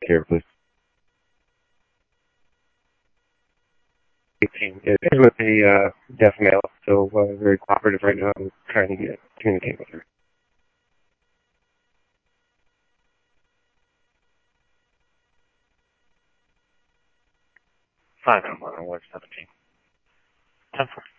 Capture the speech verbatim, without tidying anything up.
here, please. eighteen. It is with a uh, deaf male, so uh, very cooperative right now. I'm trying to get, communicate with her. five one one, Ward seventeen. ten four.